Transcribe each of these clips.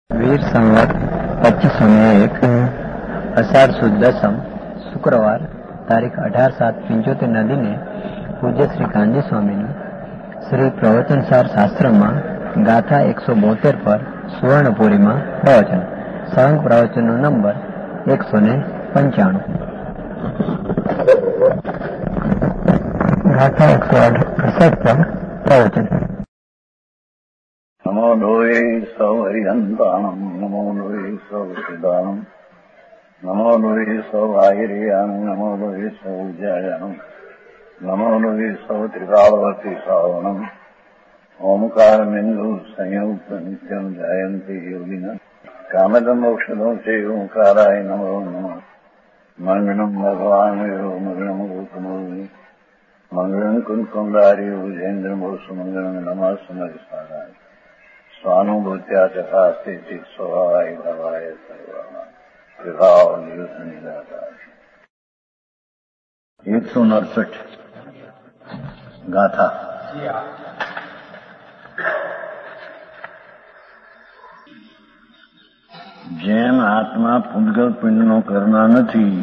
વીર સંવત 2501 અષાઢ સુદ દસમ શુક્રવાર તારીખ 18/7/75 ના દિને પૂજ્ય શ્રી કાનજી સ્વામીનું શ્રી પ્રવચનસાર શાસ્ત્રમાં ગાથા 172 પર સુવર્ણપુરીમાં પ્રવચન. સળંગ પ્રવચનનો નંબર 195. ગાથા 168 પર પ્રવચન. નમો લોહે સૌ હરિહંતાણમ, નમો લોહે સૌ સિદ્ધાણમ, નમો લોહે સૌ આહિર્યાન, નમો લોહે સૌ જયાનમ, નમો લોહે સૌ ત્રિકાળવતી શ્રાવણમ, ઓમકાર બિંદુ સંયુક્ત નિત્યમ જયંતી યોગિન કામદમ મોક્ષદો છે ઓંકારાય નમો નમઃ. મંગળમ ભગવાન મંગળમ ગોતમોહિ મંગળમ કુંકુંડારી ભુજેન્દ્ર મોક્ષ મંગળમ નમઃ સમરિસારાય સ્વાનુભૂત્યા ચકાસ્તે ચિત સ્વભાવાય ભવાય સર્વમાં વિભાવ નિયુદ્ધ નિરાકાર. 169 ગાથા. જેમ આત્મા પૂદગલ પિંડનો કરનાર નથી,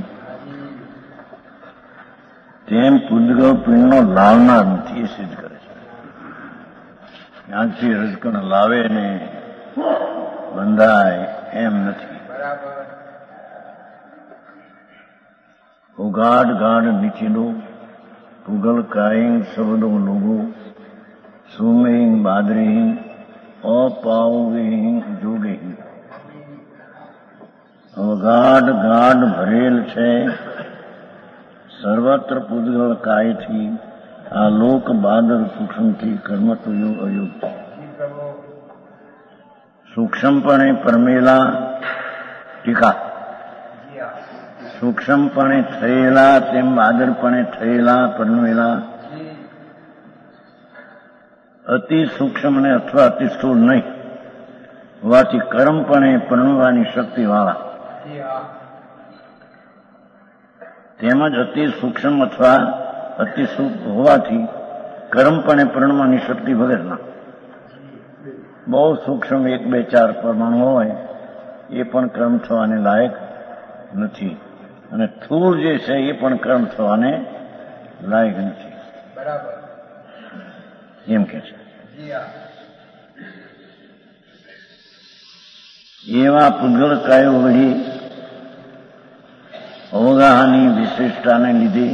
તેમ પૂદગલ પિંડનો લાવનાર નથી, એ સિદ્ધ કરે છે. ક્યાંકથી રજકણ લાવે ને બંધાય એમ નથી. ઉગાડ ગાઢ નીચેલું પુગલ કાઈંગ શબ્દો લોગો સુમેહિંગ બાદરીહિંગ અપાઉવિહિંગ જોગેહિંગ. અગાઢ ગાઢ ભરેલ છે સર્વત્ર પૂદગલ કાયથી. આ લોક બાદર સૂક્ષ્મથી કર્મતુયો અયુક્ત. સૂક્ષ્મપણે પરમેલા ટીકા. સૂક્ષ્મપણે થયેલા તેમ બાદરપણે થયેલા પરમેલા, અતિ સૂક્ષ્મ ને અથવા અતિ સ્થૂળ નહીં હોવાથી કર્મપણે પરણવાની શક્તિવાળા, તેમજ અતિ સૂક્ષ્મ અથવા અતિ સૂક્ષ્મ હોવાથી કર્મપણે પરણવાની શક્તિ વગરના. બહુ સૂક્ષ્મ 1, 2, 4 પરમાણુ હોય એ પણ કર્મ થવાને લાયક નથી, અને સ્થૂળ જે છે એ પણ કર્મ થવાને લાયક નથી. એમ કે છે. એવા પૂદગલ કાયો વળી અવગાહની વિશિષ્ટતાને લીધે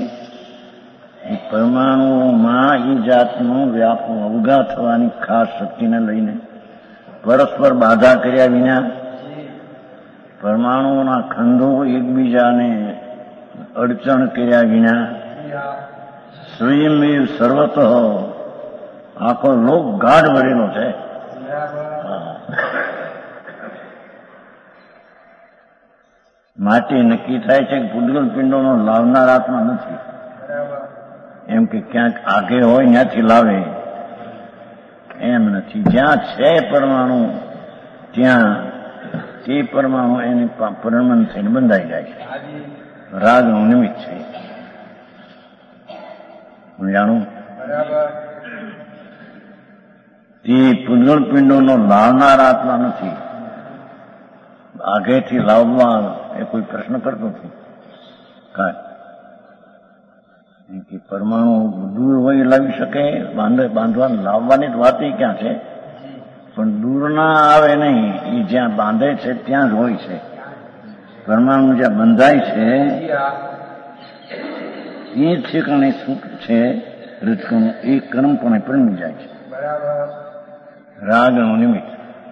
પરમાણુઓમાં એ જાતનું વ્યાપક અવગા થવાની ખાસ શક્તિને લઈને પરસ્પર બાધા કર્યા વિના પરમાણુઓના ખંડો એકબીજાને અડચણ કર્યા વિના સ્વયંમેવ સર્વતઃ આખો લોક ગાઢ ભરેલો છે. માટે નક્કી થાય છે કે પૂદગલ પિંડોનો લાવનાર આત્મા નથી. એમ કે ક્યાંક આગે હોય ત્યાંથી લાવે એમ નથી. જ્યાં છે પરમાણુ ત્યાં તે પરમાણુ એને પરમન થઈને બંધાઈ જાય છે. રાગનું નિમિત્ત છે. જાણું તે પૂદગલ પિંડોનો લાવનાર આત્મા નથી. આગેથી લાવવા એ કોઈ પ્રશ્ન કરતો નથી. કે પરમાણુ દૂર હોય લાવી શકે, બાંધવા લાવવાની વાત એ ક્યાં છે? પણ દૂર ના આવે નહીં, એ જ્યાં બાંધે છે ત્યાં જ હોય છે. પરમાણુ જ્યાં બંધાય છે એ ઠેકાણે સુખ છે રજકણું, એ કર્મપણે પરમી જાય છે. રાગનું નિમિત્ત.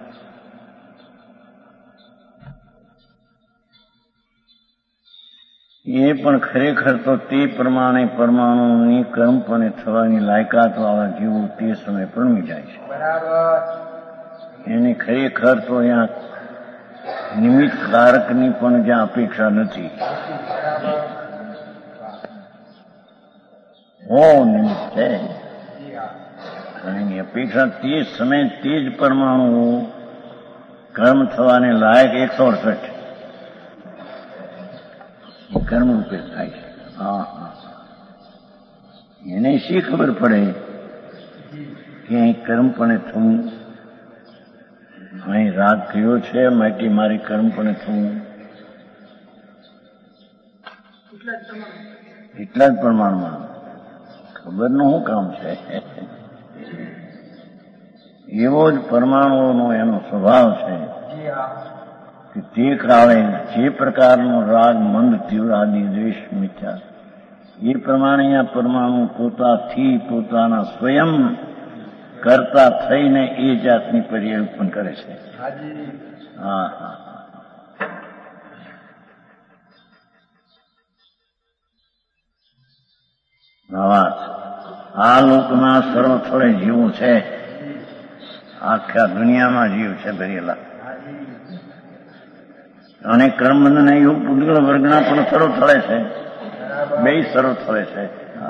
એ પણ ખરેખર તો તે પ્રમાણે પરમાણુની કર્મપણે થવાની લાયકાત વાળા જીવો તે સમયે પરમી જાય છે. એની ખરેખર તો અહીંયા નિમિત્ત કારકની પણ જ્યાં અપેક્ષા નથી. નિમિત્ત છે એની અપેક્ષા તે સમયે તે જ પરમાણુ કર્મ થવાને લાયક 168 કર્મ રૂપે થાય છે. એને શી ખબર પડે કે અહીં કર્મપણે થવું અહીં રાગ કયો છે? માટી મારી કર્મ પણ થવું, એટલા જ પ્રમાણમાં. ખબરનું શું કામ છે? એવો જ પરમાણુઓનો એનો સ્વભાવ છે કે તે કાળે જે પ્રકારનો રાગ મંદ તીવ્ર આદિ દ્વેષ મિથ્યા, એ પ્રમાણે આ પરમાણુ પોતાથી પોતાના સ્વયં કરતા થઈને એ જાતની પર્યાય ઉત્પન્ન કરે છે. હા હા. આ લોકમાં સર્વ સ્થળે જીવું છે, આખા દુનિયામાં જીવ છે ભરેલા. અને કર્મબંધ ને એવું પૂતગળ વર્ગના પણ સર્વ સ્થળે છે, બે સર્વ સ્થળે છે.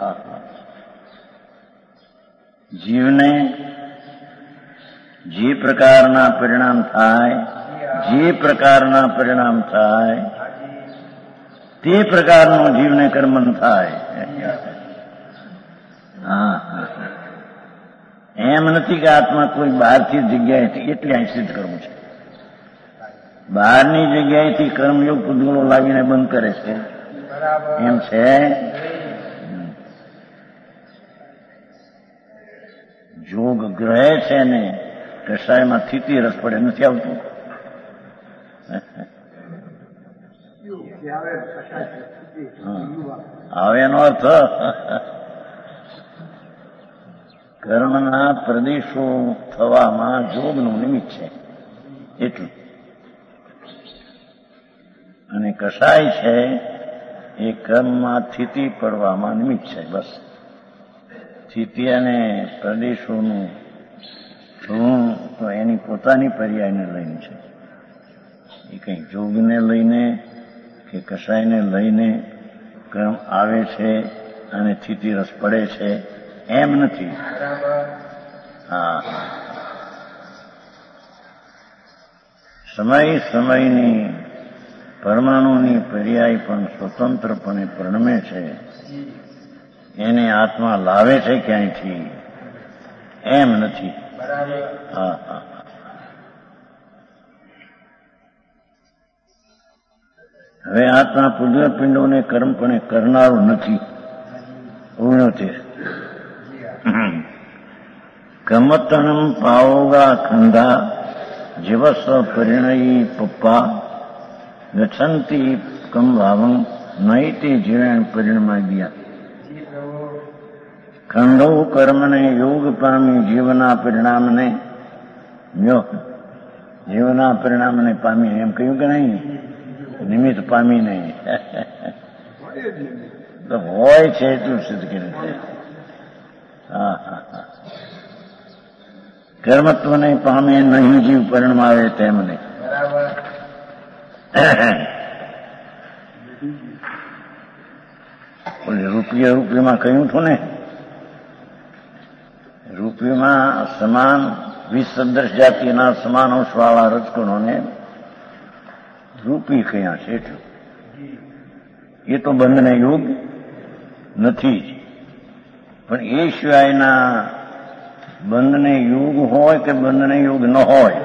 જીવને જે પ્રકારના પરિણામ થાય, જે પ્રકારના પરિણામ થાય તે પ્રકારનો જીવને કર્મબંધ થાય. એમ નથી કે આત્મા કોઈ બહારથી જગ્યાએથી એટલે અહીં સિદ્ધ કરવું છે. બહારની જગ્યાએથી કર્મયોગ પૂતગળો લાવીને બંધ કરે છે એમ છે. જોગ ગ્રહે છે ને કષાયમાં સ્થિતિ રસ પડે નથી આવતું. આવે એનો અર્થ કર્મના પ્રદેશો થવામાં જોગનું નિમિત્ત છે એટલું. અને કષાય છે એ કર્મમાં સ્થિતિ પડવામાં નિમિત્ત છે. બસ સ્થિતિ અને પ્રદેશોનું થવું તો એની પોતાની પર્યાયને લઈને છે. એ કંઈ જોગને લઈને કે કષાયને લઈને કર્મ આવે છે અને સ્થિતિ રસ પડે છે એમ નથી. હા, સમય સમયની પરમાણુની પર્યાય પણ સ્વતંત્રપણે પરિણમે છે. એને આત્મા લાવે છે ક્યાંયથી એમ નથી. હા હા. હવે આત્મા પૂજ્ય પિંડોને કર્મપણે કરનારો નથી. 69 કમતણમ પાવોગા ખંડા જીવસ્વ પરિણયી પપ્પા ગચ્છંતી કમ ભાવમ નૈતે જીવન પરિણમા ગયા. ખંડો કર્મને યોગ પામી જીવના પરિણામને જીવના પરિણામને પામી એમ કહ્યું કે નહીં? નિમિત્ત પામી નહીં તો હોય છે એટલું સિદ્ધ કર્યું છે. હા હા હા. કર્મત્વને પામે નહીં જીવ પરિણામ આવે તેમને. રૂપિયામાં કહ્યું હતું ને, રૂપિયામાં સમાન 20 સદૃશ જાતિના સમાન અંશવાળા રજકણોને રૂપી કહ્યા છે એટલું. એ તો બંધને યોગ નથી, પણ એ સિવાયના બંધને યોગ હોય કે બંધને યોગ ન હોય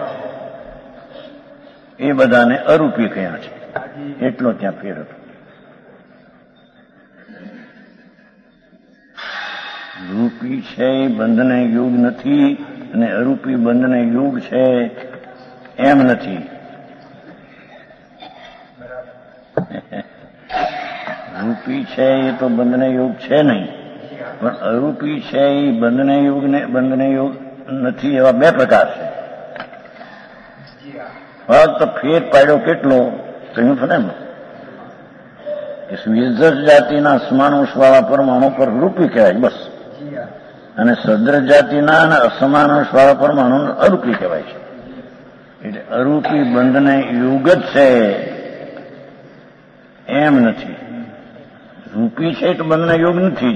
એ બધાને અરૂપી કહ્યા છે એટલો ત્યાં ફેર હતો. રૂપી છે એ બંધને યોગ નથી અને અરૂપી બંધને યોગ છે એમ નથી. રૂપી છે એ તો બંધને યોગ છે નહીં, પણ અરૂપી છે એ બંધને યોગ નથી. એવા બે પ્રકાર છે. ફક્ત ફેર પાડ્યો કેટલો કહ્યું છે ને કે 20 જાતિના સમાનુષવાળા પરમાણુ પર રૂપી કહેવાય બસ, અને સદ્રશ જાતિના અને અસમાનુષવાળા પરમાણુ અરૂપી કહેવાય છે. એટલે અરૂપી બંધને યોગ જ છે એમ નથી. રૂપી છે તો બંધને યોગ નથી,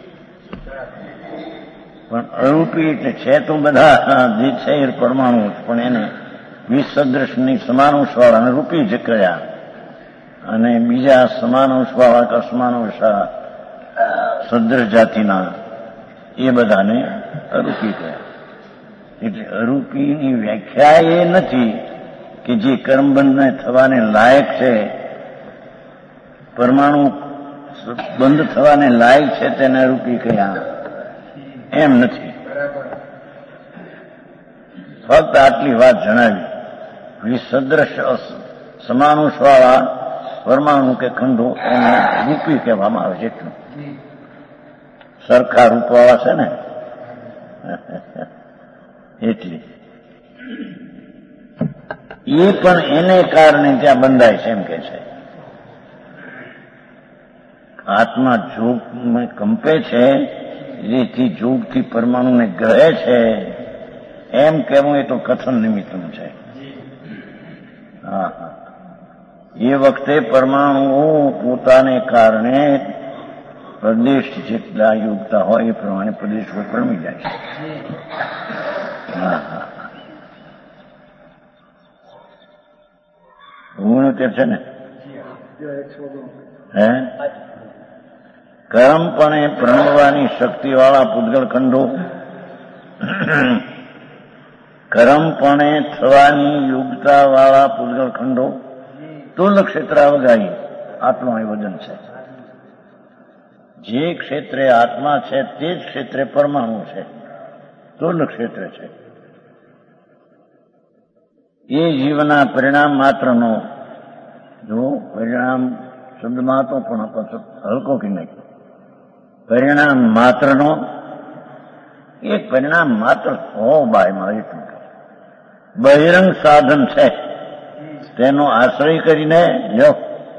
પણ અરૂપી એટલે છે તો બધા જે છે એ પરમાણુ, પણ એને 20 સદૃશની સમાનુષવાળા અને રૂપી જ કર્યા, અને બીજા સમાનુષવાળા કે અસમાનુષા સદૃશ જાતિના એ બધાને અરૂપી કર્યા. એટલે અરૂપીની વ્યાખ્યા એ નથી કે જે કર્મબંધને થવાને લાયક છે, પરમાણુ બંધ થવાને લાયક છે તેને અરૂપી કહ્યા, એમ નથી. ફક્ત આટલી વાત જણાવી. વિસદૃશ સમાનુષવાળા પરમાણુ કે ખંડો એને રૂપી કહેવામાં આવે છે. એટલું સરખા રૂપવાળા છે ને એટલી એ પણ એને કારણે ત્યાં બંધાય છે એમ કે છે. આત્મા જોગમાં કંપે છે, એથી જોગથી પરમાણુને ગ્રહે છે, એમ કહેવું એ તો કથન નિમિત્તનું છે. હા, એ વખતે પરમાણુઓ પોતાને કારણે પ્રદેશ જેટલા યોગતા હોય એ પ્રમાણે પ્રદેશો પરમી જાય છે. હા હા, હું તે છે ને હે કર્મપણે પ્રણવવાની શક્તિવાળા પૂતગળ ખંડો, કર્મપણે થવાની યોગ્યતાવાળા પૂતગળ ખંડો સ્થૂલ ક્ષેત્ર અવગાહી આટલું અહીં વજન છે. જે ક્ષેત્રે આત્મા છે તે જ ક્ષેત્રે પરમાણુ છે, સ્થૂલ ક્ષેત્ર છે. એ જીવના પરિણામ માત્રનો, જો પરિણામ શબ્દમાં તો પણ હલકો કે નહીં, પરિણામ માત્રનો એક પરિણામ માત્ર હો બાયમાં એટલું બહિરંગ સાધન છે, તેનો આશ્રય કરીને જો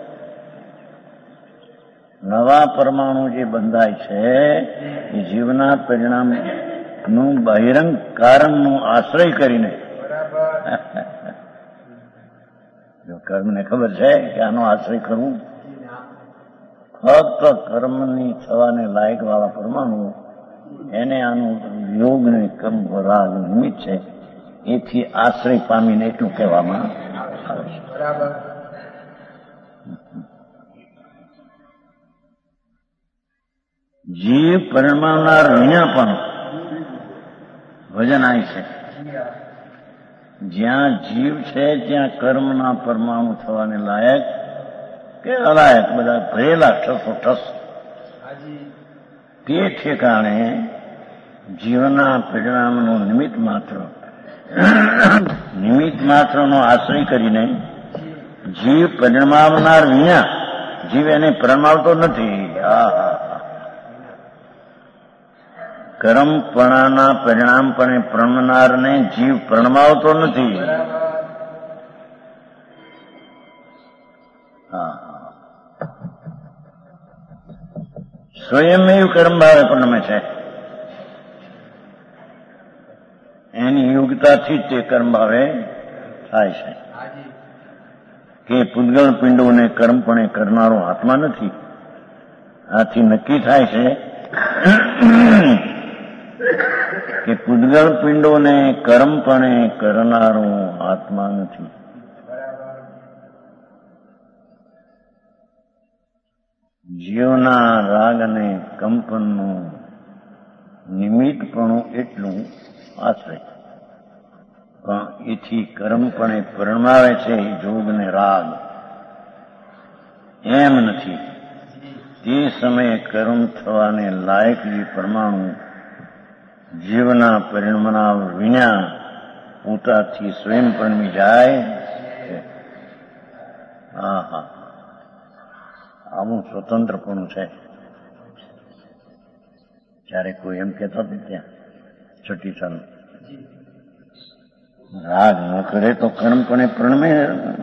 નવા પરમાણુ જે બંધાય છે એ જીવના પરિણામનું બહિરંગ કારણનો આશ્રય કરીને, જો કર્મને ખબર છે કે આનો આશ્રય કરવું, ફક્ત કર્મની થવાને લાયક વાળા પરમાણુ એને આનું યોગ ને કર્મ રાગ નિમિત્ત છે, એથી આશ્રય પામીને એટલું કહેવામાં આવે છે. જીવ પરમાણનાર વિના પણ વજન આવી છે. જ્યાં જીવ છે ત્યાં કર્મના પરમાણુ થવાને લાયક કે અલાયક બધા ભરેલા ઠસ તે ઠેકાણે જીવના પરિણામનું નિમિત્ત માત્રનો આશ્રય કરીને જીવ પરિણામનાર વિના જીવ એને પરમાવતો નથી. કર્મપણાના પરિણામપણે પ્રણનારને જીવ પ્રણમાવતો નથી. સ્વયં કર્મ ભાવે પ્રણમે છે, એની યોગ્યતાથી જ તે કર્મ ભાવે થાય છે. કે પૂતગળ પિંડોને કર્મપણે કરનારો આત્મા નથી. આથી નક્કી થાય છે કે પૂતગળ પિંડોને કર્મપણે કરનારો આત્મા નથી. જીવના રાગ અને કંપનનું નિમિત્તપણું એટલું આશ્રય, પણ એથી કર્મપણે પરમાવે છે જોગ ને રાગ એમ નથી. તે સમયે કર્મ થવાને લાયક જે પરમાણુ જીવના પરિણામ વિના પોતાથી સ્વયં પરમી જાય. આવું સ્વતંત્રપણું છે. જ્યારે કોઈ એમ કહેતો નથી ત્યાં છઠ્ઠી સાલ રાગ ન કરે તો કર્મપણે પ્રણમે.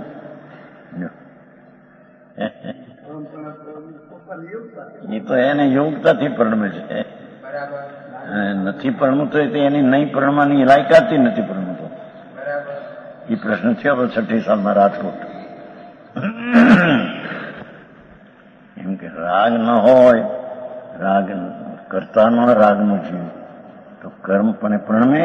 એ તો એને યોગ્યતાથી પ્રણમે છે, નથી પ્રણમતો એની નહીં પ્રણવાની લાયકાતથી નથી પ્રણમતો. એ પ્રશ્ન થયો છઠ્ઠી સાલમાં રાજકોટ. એમ કે રાગ ન હોય, રાગ કરતા ન રાગનો જીવ તો કર્મપણે પ્રણમે,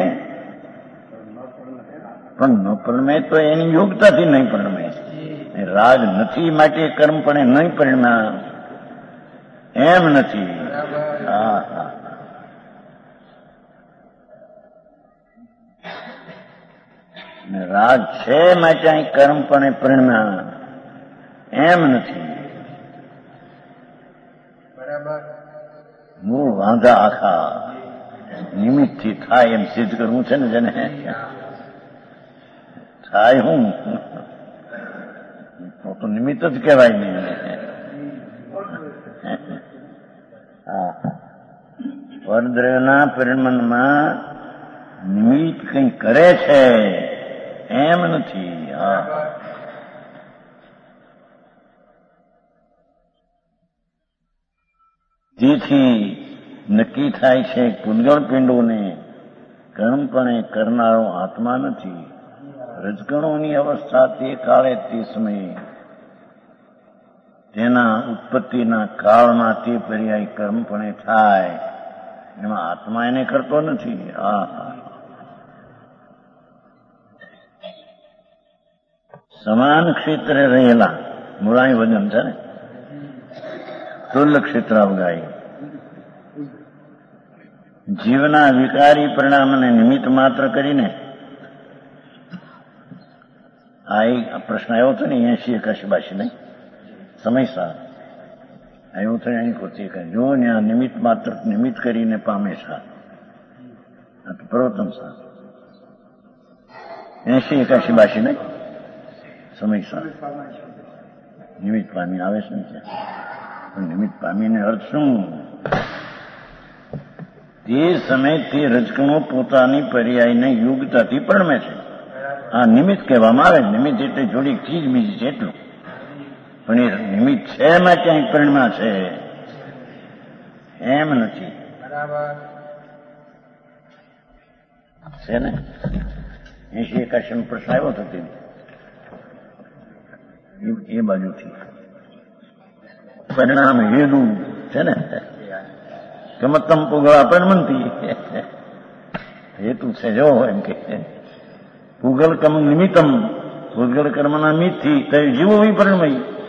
પણ ન પ્રણમે તો એની યોગ્યતાથી નહીં પ્રણમે. રાગ નથી માટે કર્મપણે નહીં પરિણમ્યા એમ નથી. રાગ છે માટે અહીં કર્મપણે પરિણમ્યા એમ નથી. મૂળ વાંધા આખા નિમિત્તથી થાય એમ સિદ્ધ કરવું છે ને જેને થાય હું તો નિમિત્ત જ કહેવાય નહીં. પરદ્રવ્યના પરિણમનમાં નિમિત્ત કંઈ કરે છે એમ નથી. તેથી નક્કી થાય છે પૂતગળ પિંડોને કર્મપણે કરનારો આત્મા નથી. રજગણોની અવસ્થા તે કાળે તે સમયે તેના ઉત્પત્તિના કાળમાં તે પર્યાય કર્મપણે થાય, એમાં આત્મા એને કરતો નથી. સમાન ક્ષેત્રે રહેલા મૂળાઈ વજન છે ને, તુલ્ય ક્ષેત્ર અવગાય જીવના વિકારી પરિણામને નિમિત્ત માત્ર કરીને આ એક પ્રશ્ન આવ્યો હતો ને 80-81 નહીં સમયસર આવ્યો હતો. અહીં કોચી કહે જો ને આ નિમિત્ત માત્ર નિમિત્ત કરીને પામે છે પ્રવર્તન સાર 80-81 નહીં સમયસર નિમિત્ત પામી આવે છે ને ત્યાં નિમિત્ત પામીને અર્થ શું? તે સમય તે રજકણો પોતાની પર્યાયને યોગ્યતાથી પરમે છે. આ નિમિત્ત કહેવામાં આવે. નિમિત્ત એટલે જોડી ચીજ બીજી છે એટલું, પણ એ નિમિત્ત છે એમાં ક્યાંય પરિણમાં છે એમ નથી. છે ને 80-81 પ્રશ્ન આવ્યો હતો તે એ બાજુથી પરિણામ હેતુ છે ને કમતમ પુગળા પરિણમતી હેતુ છે. જો એમ કે પૂગલ કમ નિમિત્તમ પૂગલ કર્મના નિમિત્તથી તે જીવો વિપરિણમય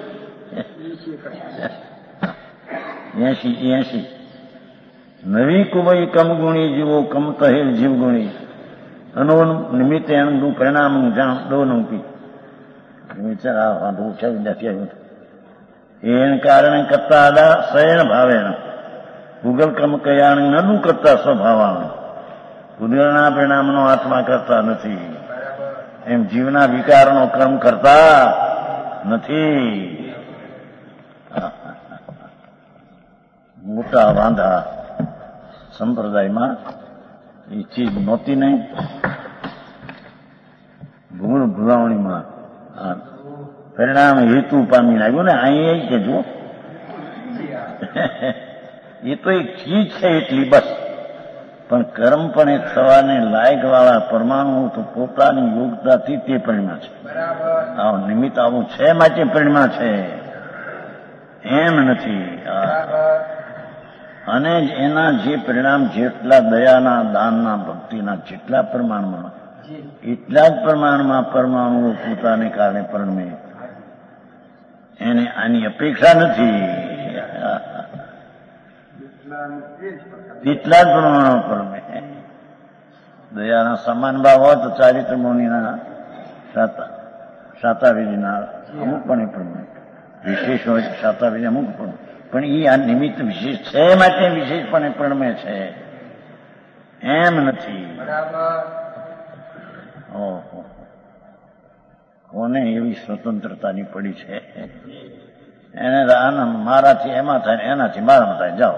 80 નવી કુવઈ કમ ગુણી જીવો કમ તહેલ જીવ ગુણી અનો નિમિત્તે અનુ પરિણામ જાણ દોનું પી વિચાર આ વાંધો છે વિદ્યાર્થી આવ્યું એને કારણે કરતા આદા શયન ભાવેણ પૂગલ કમ કયાણ નદુ કરતા સ્વભાવાણ પૂગલના પરિણામનો આત્મા કરતા નથી એમ જીવના વિકારનો ક્રમ કરતા નથી. મોટા વાંધા સંપ્રદાયમાં એ ચીજ નહોતી નહીં. ભૂલ ભૂલાવણીમાં પરિણામ હેતુ પામીને આવ્યું ને અહીં કે જુઓ એ તો એક ચીજ છે એટલી બસ, પણ કર્મપણે થવાને લાયક વાળા પરમાણુ તો પોતાની યોગ્યતાથી તે પરિણામ છે. આવું નિમિત્ત આવું છે માટે પરિણામ છે એમ નથી. અને એના જે પરિણામ જેટલા દયાના દાનના ભક્તિના જેટલા પ્રમાણમાં એટલા જ પ્રમાણમાં પરમાણુઓ પોતાને કારણે પરિણમે એને આની અપેક્ષા નથી. એટલા જ પ્રમાણમાં પરિણમે. દયાના સમાન ભાવ હોય તો ચારિત્ર મૌનીના શાતાવિધિના અમુકપણે પરિણમે, વિશેષ હોય શાતાવિધિ અમુક પણ એ આ નિમિત્ત વિશેષ છે માટે વિશેષપણે પરિણમે છે એમ નથી. ઓહો કોને એવી સ્વતંત્રતાની પડી છે? એને મારાથી એમાં થાય એનાથી મારામાં થાય. જાઓ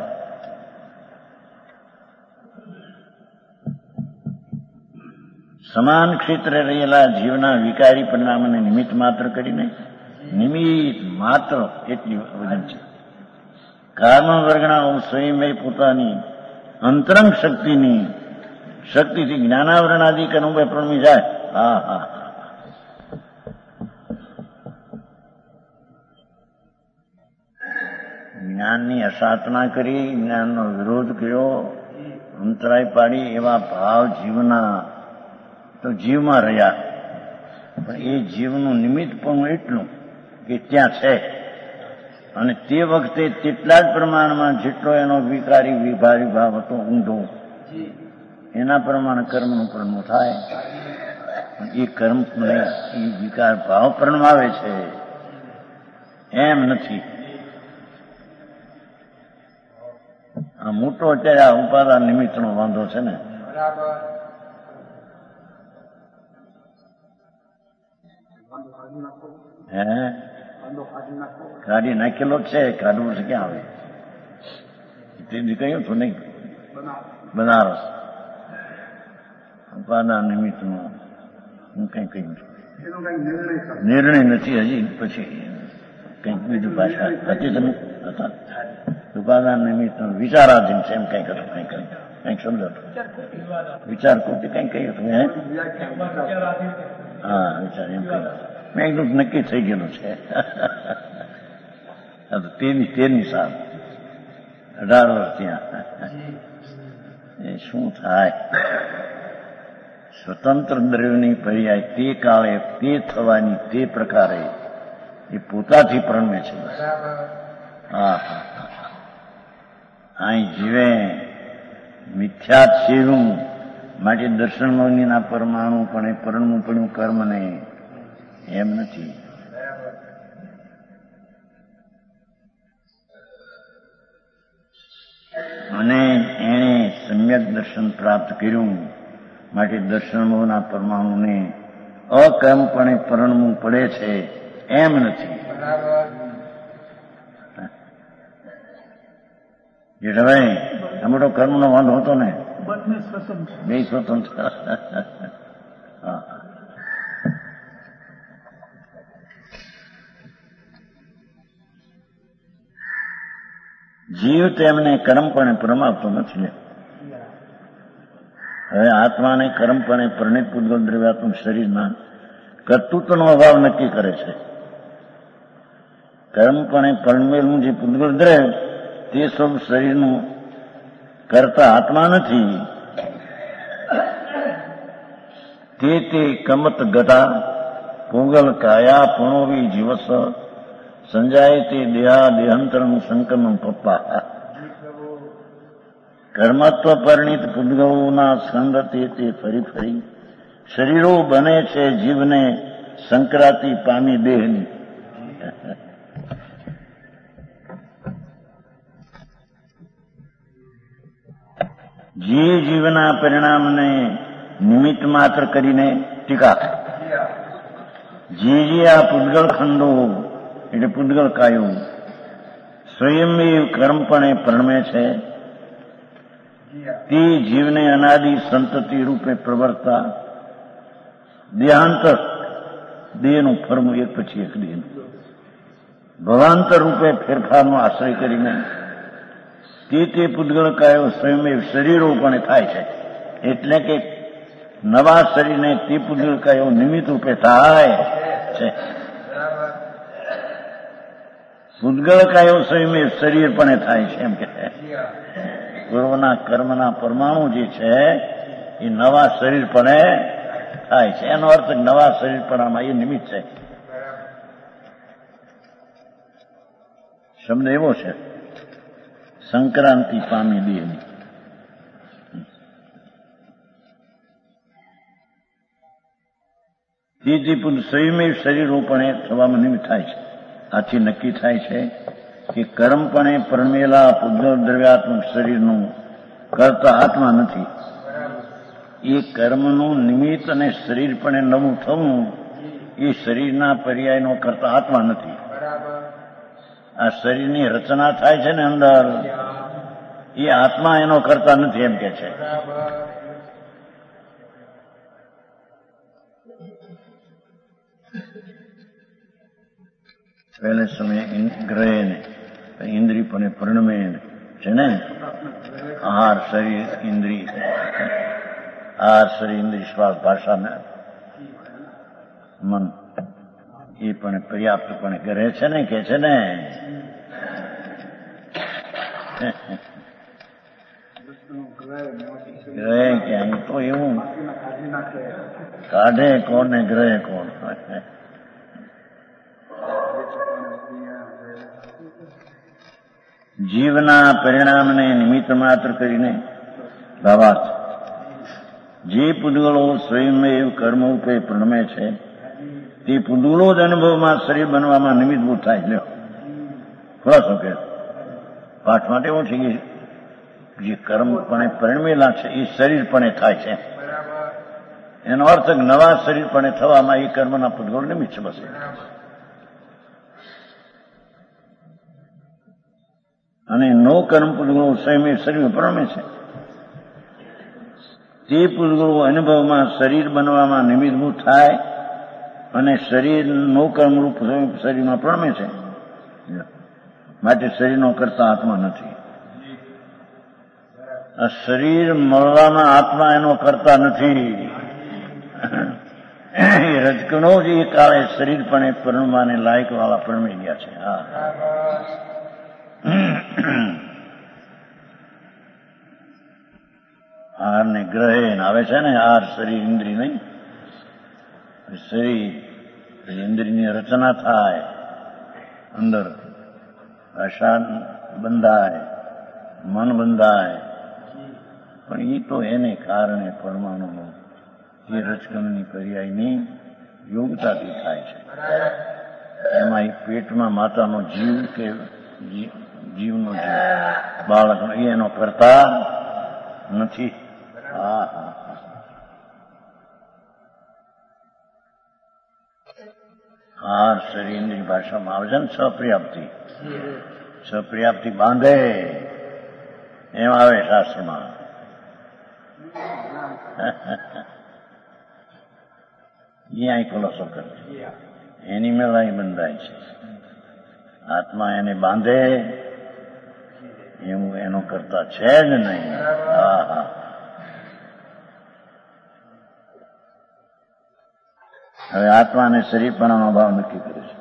સમાન ક્ષેત્રે રહેલા જીવના વિકારી પરિણામને નિમિત્ત માત્ર કરીને નિમિત્ત માત્ર એટલી વજન છે. કર્મ વર્ગના સ્વયં પોતાની અંતરંગ શક્તિથી જ્ઞાનાવરણાદિ કર્મ પ્રણમી જાય. જ્ઞાનની અસાધના કરી, જ્ઞાનનો વિરોધ કર્યો, અંતરાય પાડી, એવા ભાવ જીવના તો જીવમાં રહ્યા. પણ એ જીવનું નિમિત્ત પણ એટલું કે ત્યાં છે અને તે વખતે તેટલા જ પ્રમાણમાં જેટલો એનો વિકારી વિભારી ભાવ હતો ઊંધો એના પ્રમાણે કર્મનું કર્મ થાય. એ કર્મ એ વિકાર ભાવ પરણવાવે છે, એમ નથી. આ મોટો અત્યારે આ ઉપાદાન નિમિત્તનો વાંધો છે ને. હે કાઢી નાખેલો છે, કાઢવું છે ક્યાં આવે? તે કહ્યું હતું નહીં, બનારસ ઉપાદાન નિમિત્તનો હું કઈ કહ્યું છું, નિર્ણય નથી હજી, પછી કંઈક બીજું પાછા હતી તમે હતા. ઉપાદાન નિમિત્ત વિચારાધીન છે એમ કંઈક હતું, કંઈક સમજો વિચાર કરતી કંઈક કહ્યું હતું. હા વિચાર એમ કહ્યું. મેં એકદમ નક્કી થઈ ગયેલું છે. તેની સાલ 18 વર્ષ ત્યાં. એ શું થાય? સ્વતંત્ર દ્રવ્યની પર્યાય તે કાળે તે થવાની તે પ્રકારે એ પોતાથી પ્રણમે છે. હા અહીં જીવે મિથ્યા સેવું માટે દર્શન મૌનીના પરમાણુ પણ એ પરણવું પડ્યું કર્મ ને એમ નથી. અને એણે સમ્યક દર્શન પ્રાપ્ત કર્યું માટે દર્શનોના પરમાણુને અકર્મપણે પરણવું પડે છે એમ નથી. જેઠાભાઈ આ મોટો કર્મનો વાંધો હતો ને, બે સ્વતંત્ર. જીવ તેમને કર્મપણે પરમાવતો નથી. હવે આત્માને કર્મપણે પરિણિત પૂતગલ દ્રવ્યાત્મક શરીરના કર્તૃત્વનો અભાવ નક્કી કરે છે. કર્મપણે પરણવેલું જે પૂતગલ દ્રવ્ય તે સૌ શરીરનું કરતા આત્મા નથી. તે કમત ગતા પૂગલ કાયા પુણોવી જીવસ સંજાય તે દેહાંતરનું સંકલન પપ્પા. કર્મત્વ પરિણિત પૂતગલોના સ્કંદ તે ફરી શરીરો બને છે જીવને સંક્રાંતિ પામી દેહની. જીવના પરિણામને નિમિત્ત માત્ર કરીને ટીકા. આ પૂતગલ ખંડો એટલે પૂતગલ કાયો સ્વયં કર્મપણે પરણમે છે. તે જીવને અનાદિ સંતતિ રૂપે પ્રવર્તા દેહાંતર દેહનું ફરવું એક પછી એક દેહનું ભવાંતર રૂપે ફેરફારનો આશ્રય કરીને તે પૂતગલ કાયો સ્વયં શરીરો પણ થાય છે. એટલે કે નવા શરીરને તે પૂતગલ કાયો નિમિત્ત રૂપે થાય છે. પૂતગલ કાયો સ્વયં શરીર પણ થાય છે. એમ કે પૂર્વના કર્મના પરમાણુ જે છે એ નવા શરીર પણ થાય છે. એનો અર્થ નવા શરીર પણ એ નિમિત્ત છે. શબ્દ એવો છે સંક્રાંતિ પામી દેહની. તેથી સ્વયં શરીરો પણ થવામાં નિમિત્ત થાય છે. આથી નક્કી થાય છે કે કર્મપણે પરમેલા પૂતગલ દ્રવ્યાત્મક શરીરનું કરતા આત્મા નથી. એ કર્મનું નિમિત્ત અને શરીર પણ નવું થવું એ શરીરના પર્યાયનો કરતા આત્મા નથી. આ શરીરની રચના થાય છે ને અંદર, એ આત્મા એનો કરતા નથી એમ કે છે. પહેલે સમયે ગ્રહે ને ઇન્દ્રિય પણ પરિણમે છે ને. આહાર શરીર ઇન્દ્રિય, આહાર શરીર ઇન્દ્રિય શ્વાસ ભાષા મન એ પણ પર્યાપ્ત પણ કરે છે ને, કે છે ને. ગ્રહે ક્યાં તો એવું કાઢે કોણ ને ગ્રહે કોણ. જીવના પરિણામને નિમિત્ત માત્ર કરીને ભાવાર્થ જે પૂતગળો સ્વયંમેવ કર્મરૂપે પ્રણમે છે તે પૂતગળો જ અનુભવમાં શરીર બનવામાં નિમિત્તભૂત થાય. લ્યો ખુલાસો કે પાઠ માટે એવું છે કે જે કર્મપણે પરિણમેલા છે એ શરીરપણે થાય છે. એનો અર્થ નવા શરીરપણે થવામાં એ કર્મના પૂતગળ નિમિત્ત છે. બસ અને નો કર્મ પૂતગળો સ્વયં શરીર પ્રણમે છે તે પૂતગળો અનુભવમાં શરીર બનવામાં નિમિત્તભૂત થાય અને શરીર નો કર્મરૂપ શરીરમાં પ્રણમે છે. માટે શરીરનો કરતા આત્મા નથી. આ શરીર મળવામાં આત્મા એનો કરતા નથી. એ રજકણો જ એ કાળે શરીરપણે પરણવાને લાયક વાળા પરણવી ગયા છે. હા, હાર ને ગ્રહે આવે છે ને, હાર શરીર ઇન્દ્રિય નહીં. શરીર ઇન્દ્રિયની રચના થાય, અંદર ભાષા બંધાય, મન બંધાય, પણ એ તો એને કારણે પરમાણુનું એ રચકણની પર્યાયની યોગતાથી થાય છે. એમાં એ પેટમાં માતાનો જીવ કે જીવનો જીવ બાળકનો એનો કરતા નથી. હા હા, હાર શરીરની ભાષામાં આવે છે ને સપ્ર્યાપ્તિ. સપ્ર્યાપ્તિ બાંધે એમ આવે શાસ્ત્રમાં. એ ખુલાસો કરે એની મેળા બંધાય છે. આત્મા એને બાંધે એવું એનો કરતા છે જ નહીં. હા હા, હવે આત્માને શરીરપણાનો ભાવ નક્કી કરે છે.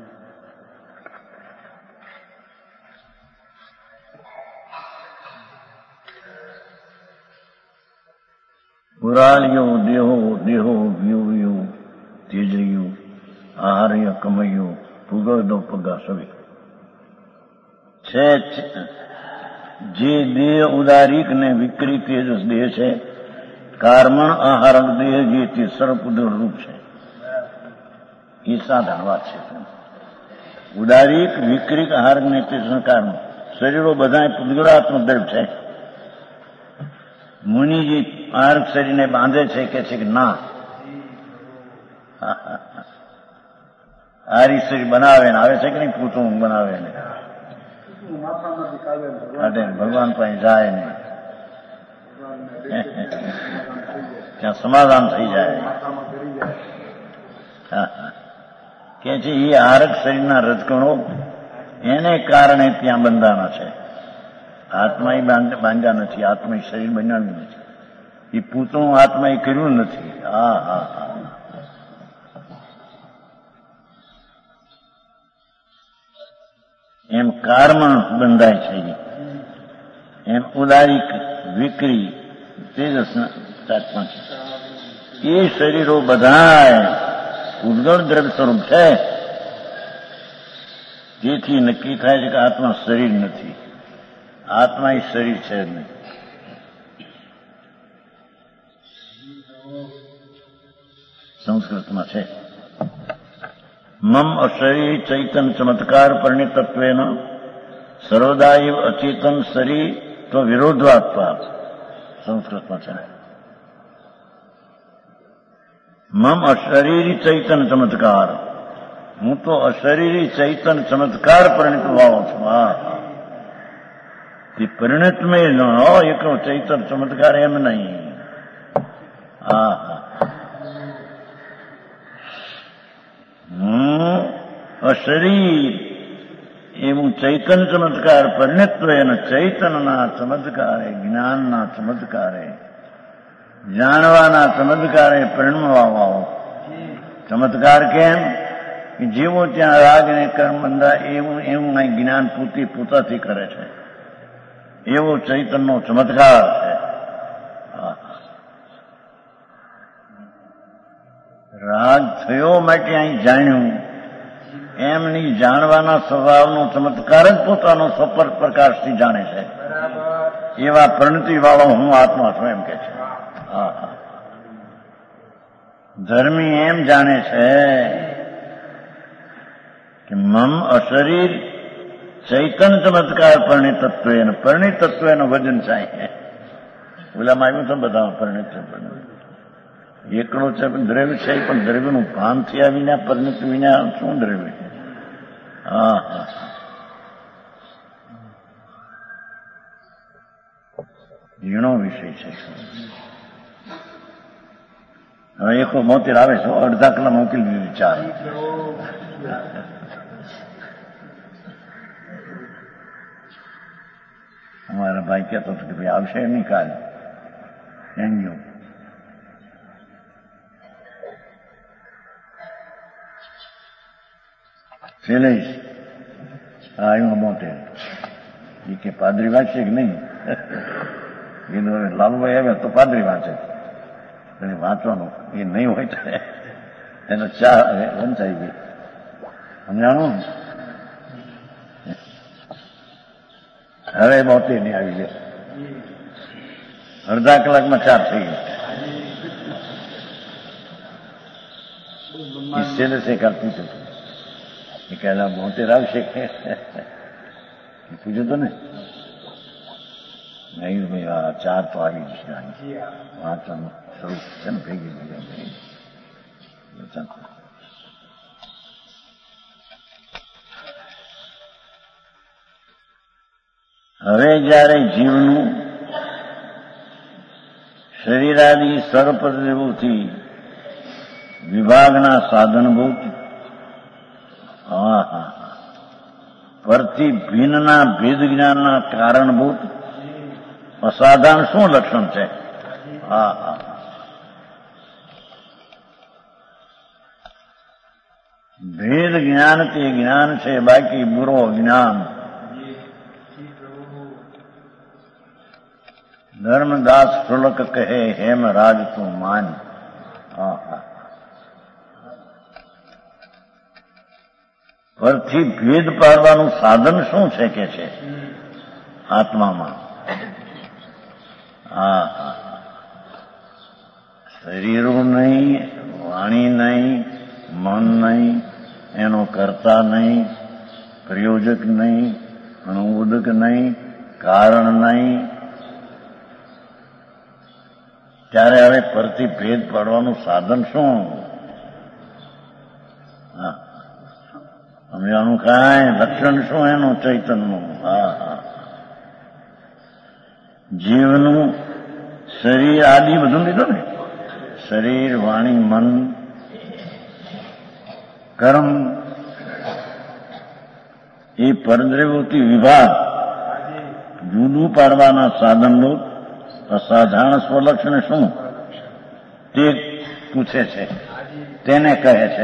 પુરાલિયો દેહો દેહો વ્યુયો તેજયો આહાર્ય કમયો પુગળદો પગા સવી છે. જે દેહ ઉદારીક ને વિકરી તેજસ દેહ છે, કાર્મણ આહારક દેહ જે તે સર્વપુદ્ર રૂપ છે. એ સાધારણ વાત છે. ઉદારીક વિકરીક આહારક ને તે સંસ્કારનું શરીરો બધા પુદ્ગળાત્મક દ્રવ્ય છે. મુનિજી આહારક શરીરને બાંધે છે કે છે કે ના, આરી શરીર બનાવે ને આવે છે કે નહીં, પૂતું બનાવે ને ભગવાન પાસે જાય ને ત્યાં સમાધાન થઈ જાય. કે છે એ આહારક શરીરના રજકણો એને કારણે ત્યાં બંધાના છે. આત્મા એ બાંધ્યા નથી, આત્મા એ શરીર બનાવ્યું નથી, એ પૂતળું આત્મા એ કર્યું નથી. હા હા હા, એમ કારમાં બંધાય છે. એમ ઉદારીક વિકરી તેજસ આત્મા છે. એ શરીરો બધા ઉદ્ગળ દ્રવ્ય સ્વરૂપ છે. તેથી નક્કી થાય છે કે આત્મા શરીર નથી. આત્મા એ શરીર છે જ નહીં. સંસ્કૃતમાં છે મમ અશરીર ચૈતન ચમત્કાર પરિણિતત્વેન સર્વદા એવ અચેતન શરીર તો વિરોધવાત્મા. સંસ્કૃતમાં છે મમ અશરીરી ચૈતન ચમત્કાર. હું તો અશરીરી ચૈતન ચમત્કાર પરિણિત વાળો છું. હા, તે પરિણિત મેં ન એકલો ચૈતન ચમત્કાર એમ નહીં. હા હા, અશરીર એવું ચૈતન ચમત્કાર પરિણિત્વ એને ચૈતનના ચમત્કારે, જ્ઞાનના ચમત્કારે, જાણવાના ચમત્કારે પરિણમવા વાળો. ચમત્કાર કેમ? જેવો ત્યાં રાગ ને કર્મ બંધાય એવું અહીં જ્ઞાન પોતાથી કરે છે. એવો ચૈતનનો ચમત્કાર છે. રાગ થયો માટે અહીં જાણ્યું એમ નહીં, જાણવાના સ્વભાવનો ચમત્કાર જ પોતાનો સ્વપર પ્રકાશથી જાણે છે. એવા પ્રણતિ વાળો હું આત્મા છું એમ કે છે. હા હા, ધર્મી એમ જાણે છે કે મમ અશરીર ચૈતન્ય ચમત્કાર પરિણિત તત્વ એનું વજન ચાહીએ. ઓલામાં આવ્યું છે બધા પરિણિત એકડો છે પણ દ્રવ્ય છે, પણ દ્રવ્યનું ભાન થયા વિના પરિણિત વિના શું દ્રવ્ય? હા હા, ઝીણો વિષય છે. હવે 172 આવે છે, અડધા કલાક મોકલી દીધી 4. અમારા ભાઈ કહેતો હતો કે ભાઈ આવશે નહીં કાલે. Thank you. શૈલેષ આવ્યું 72. એ કે પાદરી વાંચશે કે નહીં? કીધું હવે લાલુભાઈ આવ્યા તો પાદરી વાંચે, એને વાંચવાનું એ નહીં હોય તો એનો ચા વંચાઈ ગઈ. સમજાણું? હવે 72 ની આવી ગયા. અડધા કલાકમાં 4 થઈ ગઈ. શૈલેષે કાલ પૂછ્યું હતું એ કહેલા 72 આવશે કે પૂછ્યું હતું ને? નહીં ભાઈ, આ 4 તો આવી જશે. વાંચવાનું શરૂ છે ને ભેગી ભેગી. હવે જ્યારે જીવનું શરીરાદી સર્વપ્રદેવોથી વિભાગના સાધનભૂત પરથી ભિન્નના ભેદ જ્ઞાનના કારણભૂત અસાધારણ શું લક્ષણ છે? હા હા, ભેદ જ્ઞાન તે જ્ઞાન છે, બાકી બુરો જ્ઞાન. ધર્મદાસ શુલ્ક કહે હેમ રાજ તું માન. હા હા, પરથી ભેદ પાડવાનું સાધન શું છે કે છે? આત્મામાં. હા હા, શરીરો નહીં, વાણી નહીં, મન નહીં, એનો કરતા નહીં, પ્રયોજક નહીં, અનુમોદક નહીં, કારણ નહીં. ત્યારે હવે પરથી ભેદ પાડવાનું સાધન શું? હા, સમજાણું કાંઈ? લક્ષણ શું એનું ચૈતન્યનું? હા હા, જીવનું શરીર આદિ બધું લીધું ને. શરીર, વાણી, મન, કર્મ એ પરદ્રવ્યોથી વિભાગ જુદું પાડવાના સાધનનું અસાધારણ સ્વલક્ષણ શું તે પૂછે છે, તેને કહે છે.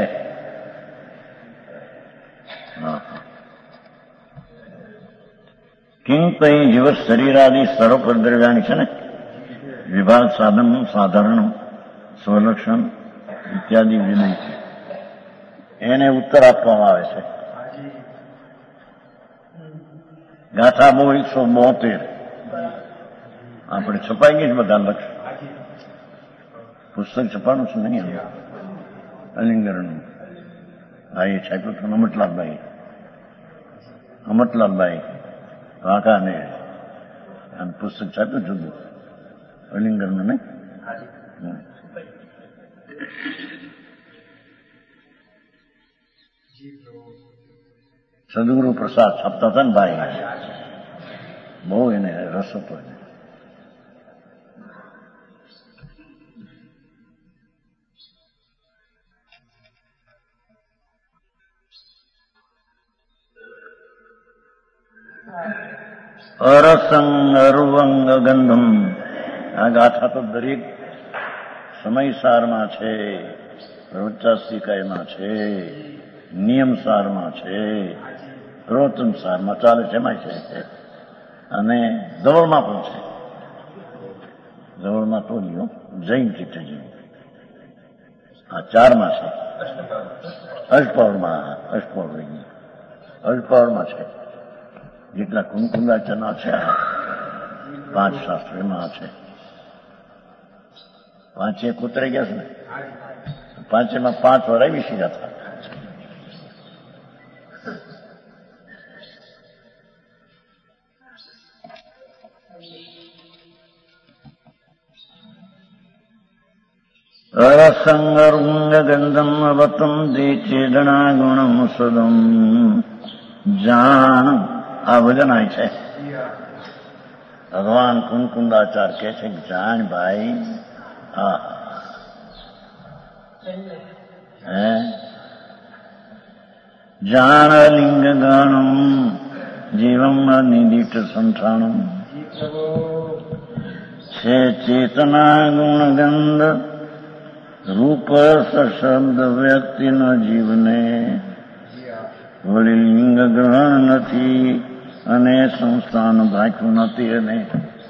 કિંગ તઈ જીવ શરીરાદિ સર્વપ્રદ્રવ્યાની છે ને વિભાગ સાધન સાધારણ સ્વલક્ષણ ઇત્યાદિ વિનય છે, એને ઉત્તર આપવામાં આવે છે. ગાથા બહુ 172 આપણે છપાઈ ગઈ છે બધા લક્ષ. પુસ્તક છપાનું છે નહીં અલિંગરનું. હા, એ છાપ્યું હતું અમટલાલભાઈ કાકાને પુસ્તક છાપ્યું જુદું અલિંગરનું નહીં. સદગુરુ પ્રસાદ છાપતા હતા ને ભાઈ, બહુ એને રસ હતો. અરસંગ અરુવંગ ગંધમ, આ ગાથા તો દરેક સમયસારમાં છે, રોચાસ્તિકાયમાં છે, નિયમસારમાં છે, રોતન સારમાં ચાલે છે, એમાં છે, અને ધવળમાં પણ છે. ધવળમાં તો લ્યો જૈન ચિત્તજી આ 4માં છે. અષ્ટપૌરમાં છે. જેટલા કુંકુંદાચના છે 5 શાસ્ત્રોમાં છે. 5 ઉતરી ગયા છે ને. પાંચેમાં 5 વરાવી સીધા હતા. અસંગરુંગગંધમ અવતમ દેચેદના ગુણમ સુદમ જાણ. આ વજનાય છે. ભગવાન કુંકુંદાચાર કહે છે કે જાણ ભાઈ, હા હે જાણ લિંગ ગણમ જીવમ નિદિષ્ટ સંઠાણમ છે ચેતના ગુણગંધ રૂપ શબ્દ વ્યક્તિના જીવને વળી લિંગ ગ્રહણ નથી અને સંસ્થાન ભાખ્યું નથી. અને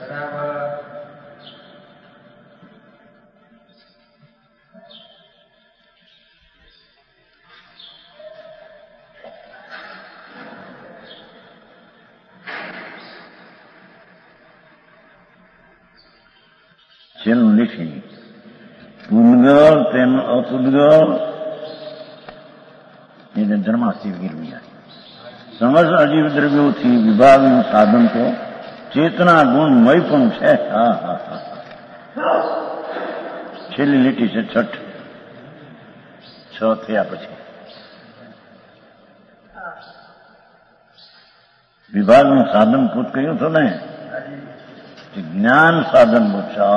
છેલ્લું લીખી પૂદગળ તેનું અપૂદગળ એને જન્માસ્તી ગીરવી. સમસ્ત અજીવ દ્રવ્યોથી વિભાગનું સાધન તો ચેતના ગુણમય પણ છે. હા હા હા. છેલ્લી લીટી છે 6 થયા પછી વિભાગનું સાધન પૂત કહ્યું હતું ને, જ્ઞાન સાધન છે.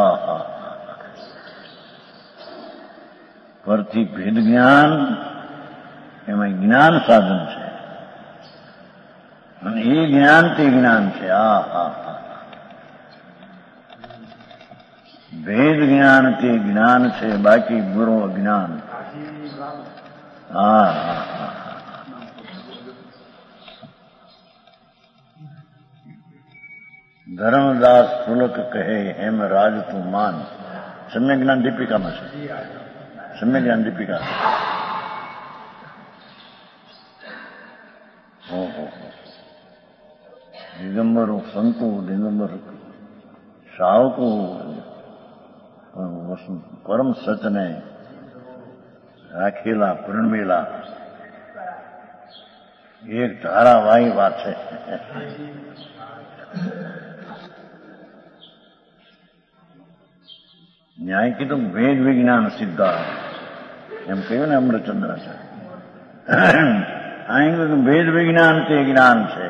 પરથી ભેદ જ્ઞાન, એમાં જ્ઞાન સાધન છે અને એ જ્ઞાન તે જ્ઞાન છે. ભેદ જ્ઞાન તે જ્ઞાન છે, બાકી ગુરુ જ્ઞાન. ધર્મદાસ તુલક કહે હેમ રાજ તું માન. સમ્યક જ્ઞાન દીપિકામાં છે. સમ્યક જ્ઞાન દીપિકા. દિગંબરો સંતો, દિગંબર શ્રાવકો પરમ સચને રાખેલા, પ્રણવેલા એક ધારાવાહી વાત છે. ન્યાય કીધું વેદ વિજ્ઞાન સિદ્ધાર્થ એમ કહ્યું ને અમૃતચંદ્રાચાર્ય. અહીં કહ્યું ભેદ વિજ્ઞાન તે જ્ઞાન છે.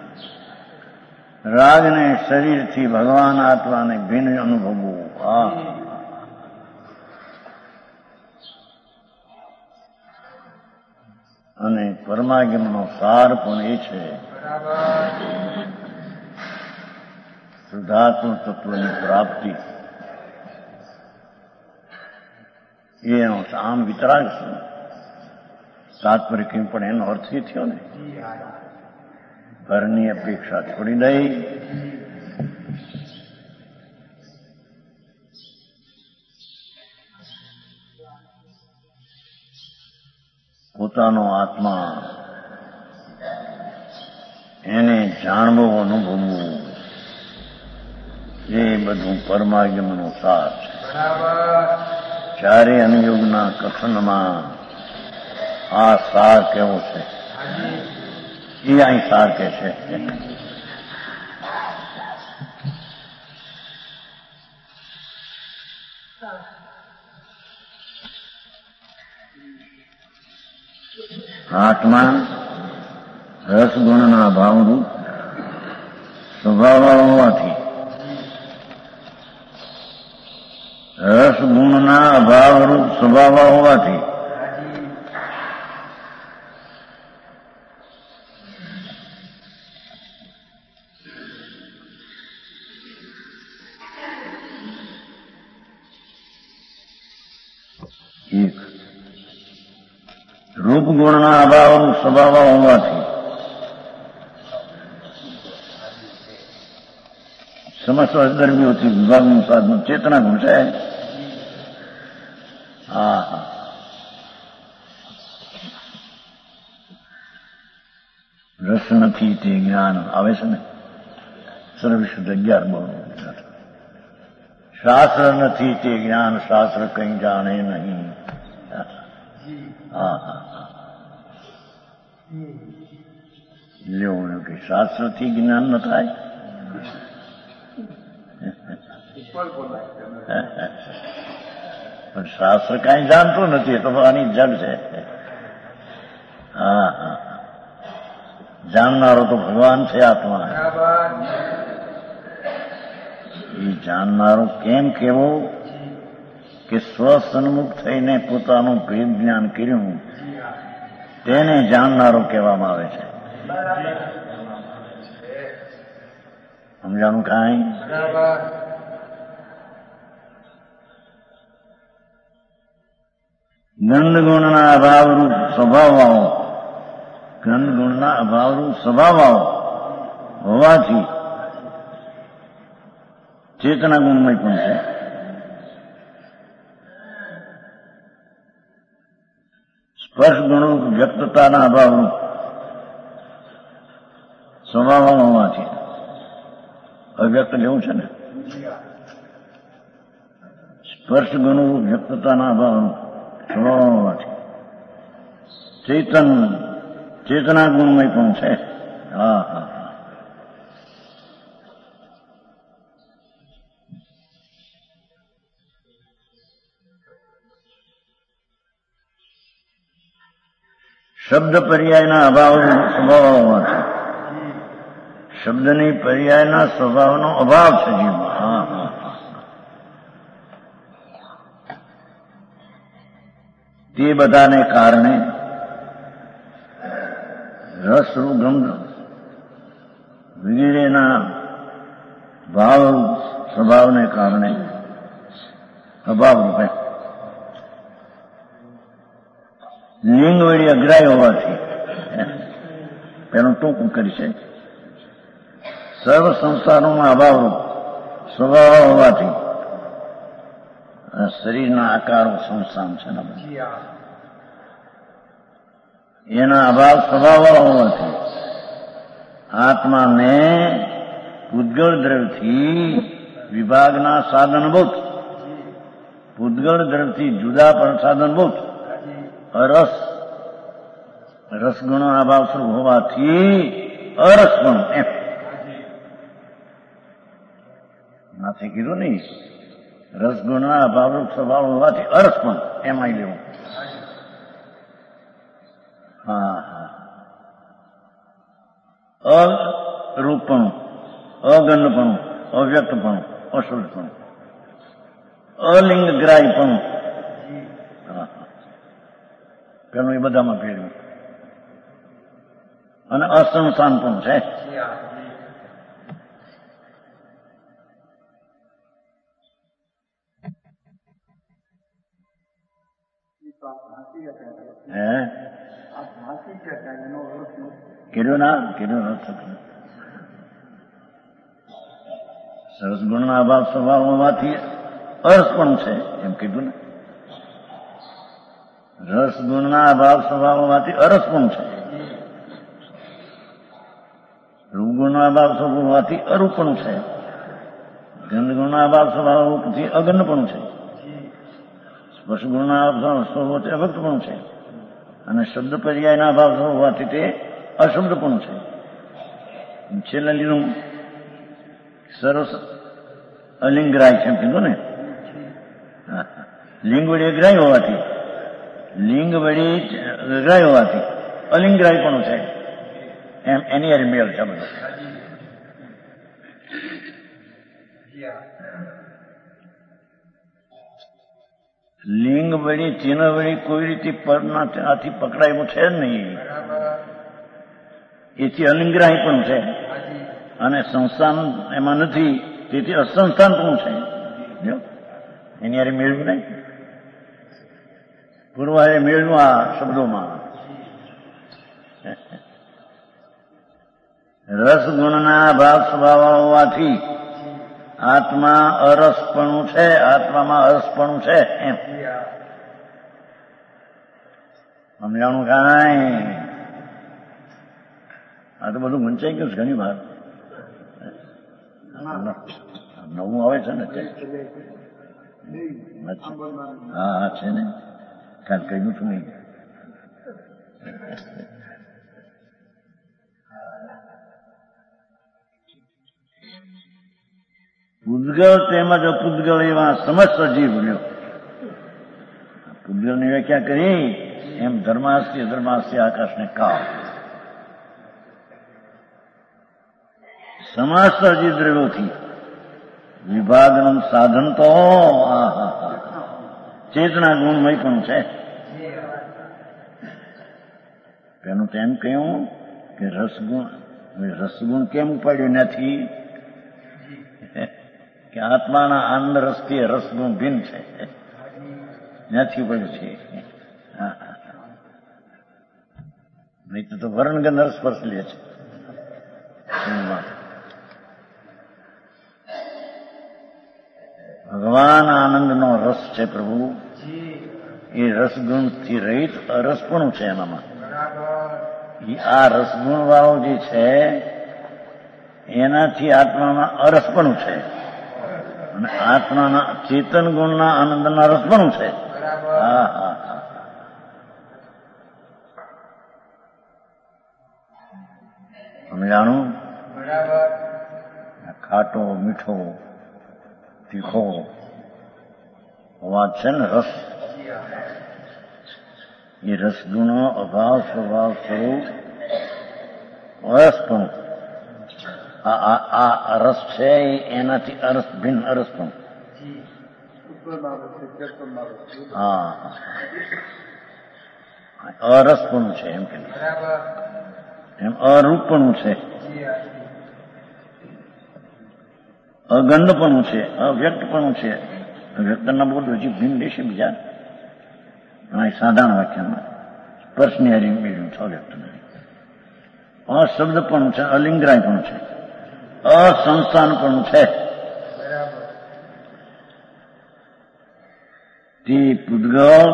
રાગને શરીરથી ભગવાન આત્માને ભિન્ન અનુભવવું. અને પરમાગમનો સાર પણ એ છે શુદ્ધાત્મ તત્વની પ્રાપ્તિ. એનો આમ વિતરાગ છે. તાત્પર્ય કેમ પણ એનો અર્થ એ થયો ને, ઘરની અપેક્ષા છોડી દઈ પોતાનો આત્મા એને જાણવું, અનુભવવું, એ બધું પરમાગમનો સાર છે. ચારે અનુયોગના કથનમાં આ સાર કેવો છે એ અહીં સાર કે છે. આત્મા રસગુણના ભાવરૂપ સ્વભાવ હોવાથી, રસગુણના અભાવરૂપ સ્વભાવ હોવાથી એક રૂપ ગુણના અભાવનું સ્વભાવ હોવાથી સમસ્ત દરમિયોથી વિભાગનું સાધન ચેતના ગુણ છે. રસ નથી તે જ્ઞાન આવે છે ને, સર્વશુદ્ધ 11 બોલ. શાસ્ત્ર નથી તે જ્ઞાન શાસ્ત્ર કંઈ જાણે નહીં. હા હા હા લેવું કે શાસ્ત્રથી જ્ઞાન ન થાય. પણ શાસ્ત્ર કાંઈ જાણતું નથી, તો આની જડ છે. હા હા જાણનારો તો ભગવાન છે આત્મા. એ જાણનારો કેમ કેવો કે સ્વસન્મુખ થઈને પોતાનું ભેદ જ્ઞાન કર્યું તેને જાણનારો કહેવામાં આવે છે. સમજાણું કાંઈ? ગંધ ગુણના અભાવરૂપ સ્વભાવવાળો, ગંધ ગુણના અભાવરૂપ સ્વભાવવાળો હોવાથી ચેતના ગુણમય પણ છે. સ્પર્શ ગુણરૂપ વ્યક્તતાના અભાવરૂપ સ્વભાવવાળો હોવાથી અવ્યક્ત જેવું છે ને, સ્પર્શ ગુણરૂપ વ્યક્તતાના અભાવરૂપ સ્વભાવ હોવાથી ચેતના ગુણમય પણ છે. હા હા હા શબ્દ પર્યાયના અભાવ સ્વભાવ હોવાથી શબ્દની પર્યાયના સ્વભાવનો અભાવ છે જીવમાં. હા હા તે બધાને કારણે રસ ગંધ વગેરેના ભાવ સ્વભાવને કારણે અભાવ રૂપે લિંગ વળી અગ્રાય હોવાથી પેલું ટૂંકું કરી છે. સર્વ સંસારોમાં અભાવરૂપ સ્વભાવ હોવાથી શરીરના આકારો સંસાર છે ને, એના અભાવ સ્વભાવ હોવાથી આત્માને પૂતગળ દ્રવ્યથી વિભાગના સાધનભૂત, પૂતગળ દ્રવ્યથી જુદા પણ સાધનભૂત અરસ રસગુણો અભાવ સ્વરૂપ હોવાથી અરસ પણ એમ નથી કીધું નહીં. રસગુણના અભાવરૂપ સ્વભાવ હોવાથી અરસ પણ એમાં લેવું. હા હા અરૂપપણું, અગંધપણું, અવ્યક્તપણું, અશુદ્ધપણું, અલિંગગ્રાહીપણું, પેલું એ બધામાં ફેરવ્યું. અને અસંસાન પણ છે. સરસ ગુણના અભાવ સ્વભાવ હોવાથી અરસ પણ છે એમ કીધું ને. રસ ગુણના અભાવ સ્વભાવ હોવાથી અરસ પણ છે. રૂપ ગુણના અભાવ સ્વભાવ હોવાથી અરૂપ પણ છે. ગંધ ગુણના અભાવ સ્વભાવ હોવાથી અગંધ પણ છે. સ્પર્શ ગુણના અભાવ સ્વભાવ હોવાથી અવ્યક્ત પણ છે. અને શબ્દ પર્યાયના અભાવ હોવાથી તે અશબ્દ પણ છે. છેલ્લે લીધું સરસ અલિંગગ્રાહી છે એમ કીધું ને. લિંગ વળી અગ્રાહી હોવાથી, લિંગ વળી અગ્રાહી હોવાથી અલિંગગ્રાહી પણ છે એમ એની યાર મેળ છે બધો. લિંગ વળી ચિહ્ન વળી કોઈ રીતે આથી પકડાયું છે જ નહીં. એથી અલિંગગ્રાહી પણ છે અને સંસ્થાન એમાં નથી, તેથી અસંસ્થાન પણ છે. એની યારે મેળવ્યું નહીં. પૂર્વાએ મેળવ્યું આ શબ્દોમાં. રસ ગુણના ભાવ સ્વભાવ હોવાથી આત્મા અરસપણું છે, આત્મામાં અરસપણું છે એમ સમજાણું કાંઈ? આ તો બધું વંચાઈ ગયું છે ઘણી વાર. નવું આવે છે ને તે. હા હા છે ને, કાલ કહ્યું છું નહીં. પૂદગલ તેમજ અપૂદગલ એવા સમસ્ત જીવ રહ્યો. પૂદગલની વ્યાખ્યા કરી એમ ધર્માસ્ય આકાશને કાળ. સમસ્ત જીવ દ્રવ્યોથી વિભાગનું સાધન તો ચેતના ગુણમય પણ છે. પેલું તો એમ કહ્યું કે રસગુણ કેમ ઉપાડ્યું નથી કે આત્માના આનંદ રસથી રસગુણ ભિન્ન છે, નથી પડ્યું છે. નહીં તો વર્ણગંધ સ્પર્શ લે છે. ભગવાન આનંદનો રસ છે પ્રભુ, એ રસગુણથી રહિત અરસપણું છે એનામાં. આ રસગુણ વાળો જે છે એનાથી આત્મામાં અરસપણું છે અને આત્માના ચેતન ગુણના આનંદના રસપણું છે. હા હા હા. સમજાણું? ખાટો મીઠો તીખો અવાજ છે ને રસ, એ રસગુણો અભાવ સ્વભાવ સ્વરૂપ અરસપણું. આ રસ છે એનાથી અરસ ભિન્ન અરસપણું. હા, અરસપણું છે એમ કે એમ અરૂપપણું છે, અગંધપણું છે, અવ્યક્તપણું છે. વ્યક્તના બોલ હજી ભિન્ન દેશે બીજા સાધારણ વાક્યમાં સ્પર્શની હારી મેળવ્યું છ વ્યક્તને. અશબ્દપણું છે, અલિંગરાયપણું છે, અસંસ્થાનપણું છે. તે પૂદગલ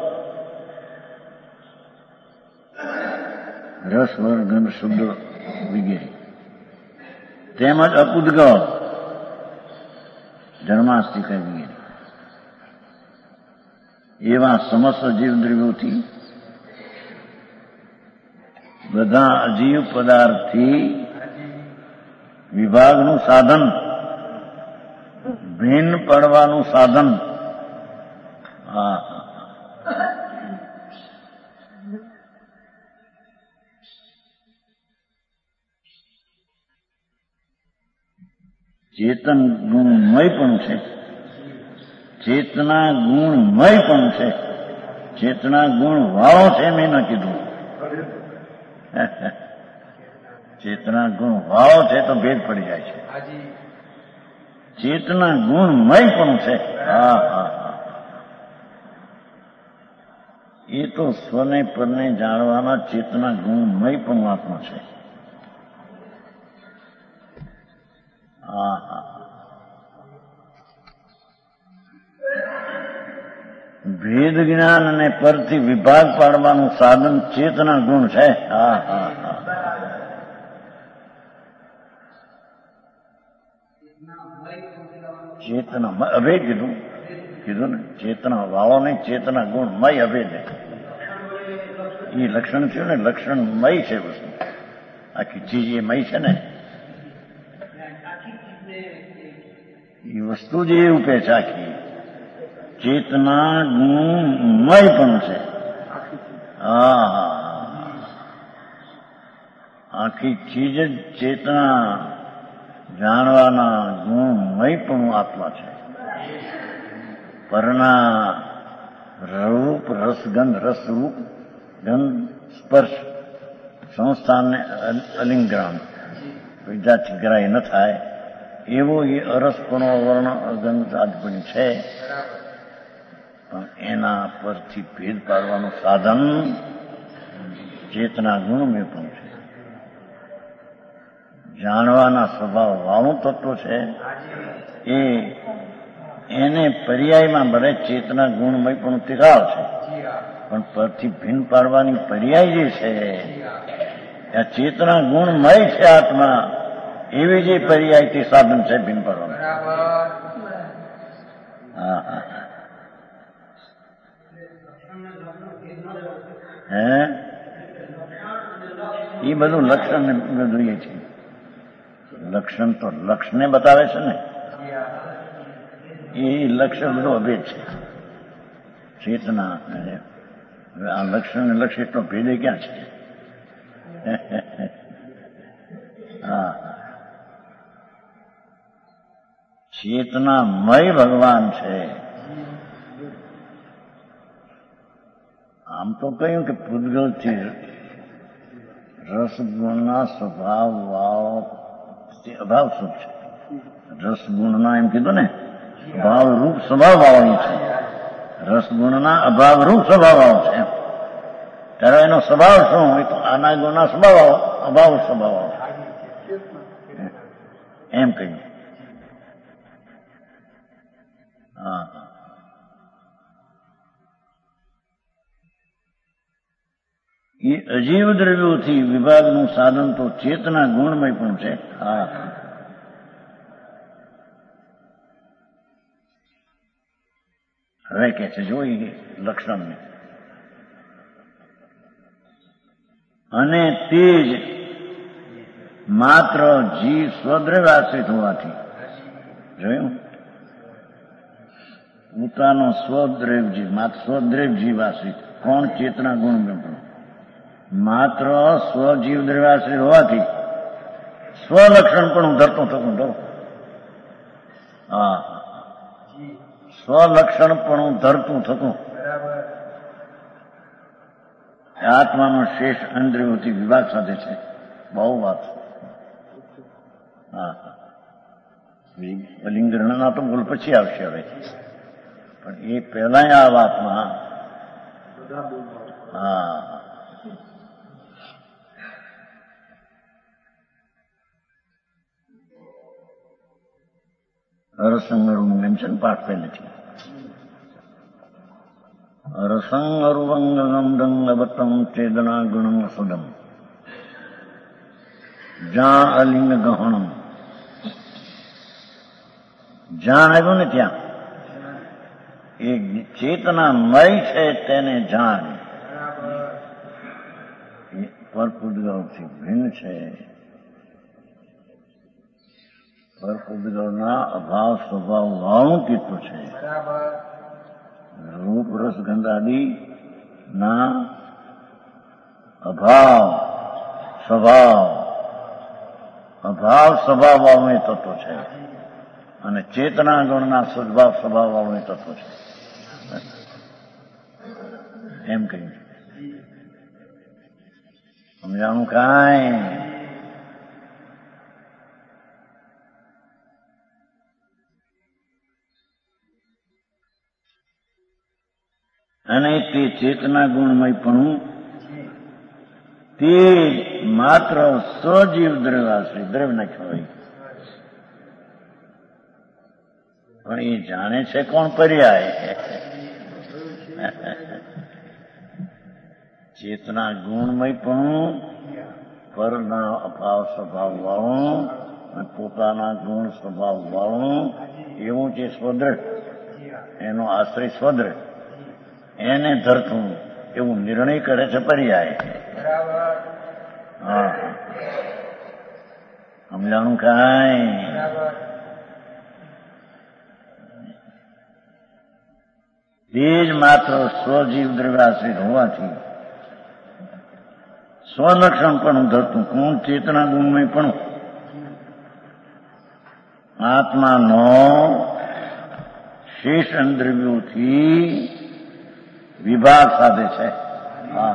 રસ ગંધ શુદ્ધ વગેરે તેમજ અપૂદગલ ધર્માસ્તિકા વગેરે એવા સમસ્ત જીવદ્રવ્યોથી બધા અજીવ પદાર્થથી વિભાગનું સાધન, ભિન્ન પડવાનું સાધન. હા, ચેતન ગુણમય પણ છે, ચેતના ગુણમય પણ છે. ચેતના ગુણ વાળો છે મેં ન કીધું. ચેતના ગુણ વાળો છે તો ભેદ પડી જાય છે. ચેતના ગુણમય પણ છે. હા હા હા. એ તો સ્વને પરને જાણવાના ચેતના ગુણમય પણ આત્મા છે. હા હા. ભેદ જ્ઞાન અને પરથી વિભાગ પાડવાનું સાધન ચેતના ગુણ છે. હા હા હા. ચેતના અભેદ કીધું ને, ચેતના વાળો નહીં, ચેતના ગુણ મય અભેદ. એ લક્ષણ થયું ને, લક્ષણ મય છે વસ્તુ. આખી ચીજ એ મય છે ને, એ વસ્તુ જ એ રૂપે છે આખી. ચેતના ગુણમય પણ છે. હા હા. આખી ચીજ જ ચેતના જાણવાના ગુણમય પણ આત્મા છે. પરના રૂપ રસગંધ, રસરૂપ ગંધ સ્પર્શ સંસ્થાનને અલિંગ્રામ વિદ્યાથી ગ્રાહ્ય ન થાય એવો એ અરસપણો વર્ણ અગંધ આદપણી છે. પણ એના પરથી ભેદ પાડવાનું સાધન ચેતના ગુણમય પણ છે. જાણવાના સ્વભાવ વાળું તત્વ છે એને પર્યાયમાં ભલે ચેતના ગુણમય પણ તિરાવ છે, પણ પરથી ભિન્ન પાડવાની પર્યાય જે છે આ ચેતના ગુણમય છે આત્મા, એવી જે પર્યાયથી સાધન છે ભિન્ન પાડવાનું. હા હા. હે એ બધું લક્ષણ જોઈએ છે. લક્ષણ તો લક્ષને બતાવે છે ને, એ લક્ષણ બધું અભેદ છે. ચેતના આ લક્ષણ ને લક્ષ્ય એટલો ભેદે ક્યાં છે? હા, ચેતનામય ભગવાન છે. આમ તો કહ્યું કે પૂતગલથી રસગુણના સ્વભાવ અભાવ શું છે? રસગુણના એમ કીધું ને ભાવરૂપ સ્વભાવ વાળું છે. રસગુણના અભાવરૂપ સ્વભાવ વાળો છે. ત્યારે એનો સ્વભાવ શું હોય? તો આના ગુણના સ્વભાવ અભાવ સ્વભાવ એમ કહ્યું. હા, એ અજીવ દ્રવ્યોથી વિભાગનું સાધન તો ચેતના ગુણમય પણ છે. હા, હવે કે છે જોઈ લક્ષણને, અને તે જ માત્ર જીવ સ્વદ્રવ્ય આશ્રિત હોવાથી. જોયું? પોતાનો સ્વદ્રવ્ય જીવ, માત્ર સ્વદ્રવ્ય જીવ આશ્રિત. કોણ? ચેતના ગુણ માત્ર સ્વજીવ દ્રવ્યાશ્રિત હોવાથી સ્વલક્ષણ પણ ધરતું થતું ધરો. હા, સ્વલક્ષણ પણ ધરતું થતું. આત્માનો શેષ ઇન્દ્રિયોથી વિભાગ સાથે છે. બહુ વાત. હા, લિંગના તો બોલ પછી આવશે હવે, પણ એ પહેલા આ વાતમાં. હા, રસંગરૂમ એમ છે ને પાઠ પહેલેથી. રસંગરુવંગમ દંગવતમ ચેદના ગુણમ સુદમ જ્યાં અલિંગ ગહણમ. જ્યાં આવ્યું ને ત્યાં એ ચેતનામય છે તેને જાણ. પરપુદ્ગલથી ભિન્ન છે. પરપુદ્ગલના અભાવ સ્વભાવ વાળું ચિત્ત છે. રૂપ રસ ગંધાદી ના અભાવ સ્વભાવ વાળું એ તત્વ છે, અને ચેતના ગુણના સદભાવ સ્વભાવ વાળું એ તત્વ છે. એમ કહ્યું. સમજાણું કાંઈ? અને તે ચેતના ગુણમય પણ તે માત્ર સ્વજીવ દ્રવ્યાશ્રિત દ્રવ્ય નાખ્યો હોય, પણ એ જાણે છે કોણ? પર્યાય. ચેતના ગુણમય પણ પરના અભાવ સ્વભાવ વાળું અને પોતાના ગુણ સ્વભાવ વાળું એવું જે સ્વદ્રઢ, એનો આશ્રય સ્વદ્રઢ, એને ધરતું એવું નિર્ણય કરે છે પર્યાય. હા, સમજાણું કાંઈ? તે જ માત્ર સ્વજીવ દ્રવ્યાશ્રિત હોવાથી સ્વલક્ષણ પણ ધરતું. કોણ? ચેતના ગુણમય પણ આત્માનો શેષ દ્રવ્યોથી વિભાગ સાધે છે. હા,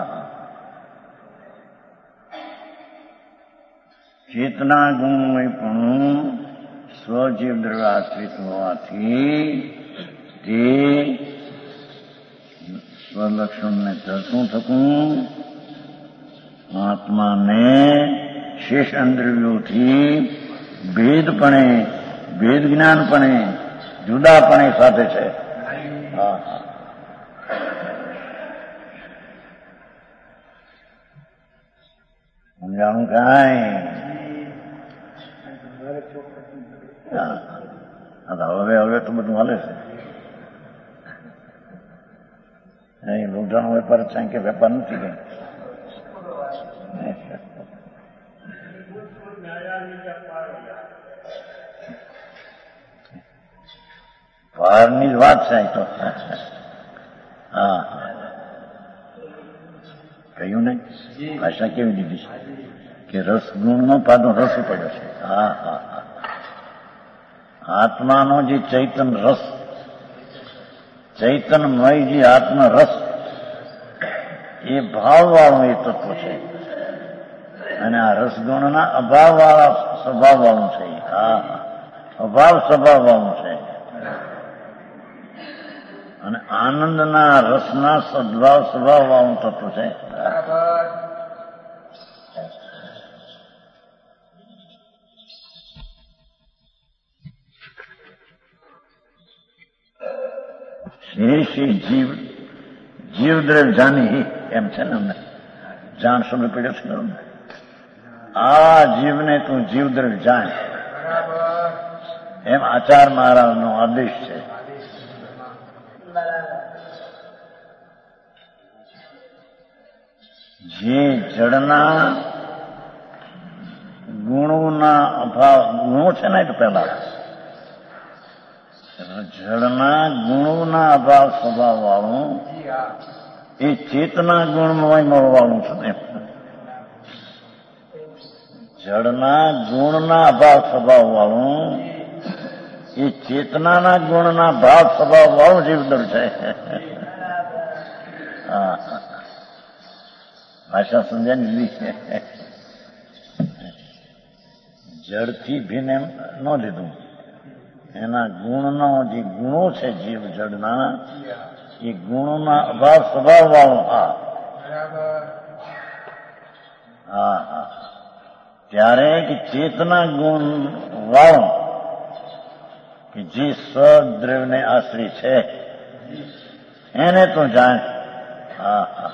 ચેતના ગુણમય પણ સ્વજીવ દ્રવ્યાશ્રિત હોવાથી તે સ્વલક્ષણને ધરતું થતું આત્માને શેષ દ્રવ્યોથી ભેદ જ્ઞાનપણે જુદાપણે સાથે છે. હા, સમજાણું કાંઈ? હવે તો બધું હાલે છે. અહીં લોઢાનો વેપાર છે કે વેપાર નથી કઈ. બહારની જ વાત છે તો. હા કહ્યું ને ભાષા કેવી દીધી છે કે રસ ગુણનો પાછો રસ પડ્યો છે. હા હા હા આત્માનો જે ચૈતન રસ, ચૈતનમય જે આત્મ રસ, એ ભાવવાળું એ તત્વ છે અને આ રસગુણના અભાવવાળા સ્વભાવવાળું છે. હા અભાવ સ્વભાવવાળું છે અને આનંદના રસના સદભાવ સ્વભાવવાળું તત્વ છે. શ્રી જીવ જીવદ્રવ જાની એમ છે ને અમને જાણ શબ્દ પડ્યો છે ને. આ જીવને તું જીવદ્રવ જાણ એમ આચાર મહારાજનો આદેશ છે. જે જડના ગુણોના અભાવ, ગુણો છે ને પેલા જળના ગુણોના અભાવ સ્વભાવ વાળું એ ચેતના ગુણમય મળવાનું છે ને. જળના ગુણના અભાવ સ્વભાવ વાળું એ ચેતનાના ગુણના ભાવ સ્વભાવ વાળું જીવદર છે. હા ભાષા સમજ્યા લીધી. જળથી ભીન એમ ન લીધું, એના ગુણનો જે ગુણો છે જીવ જડના એ ગુણોના અભાવ સ્વભાવ વાળો. હા હા હા ત્યારે કે ચેતના ગુણ વાળો કે જે સદ્રવ્યને આશ્રિત છે એને તો જાણ. હા હા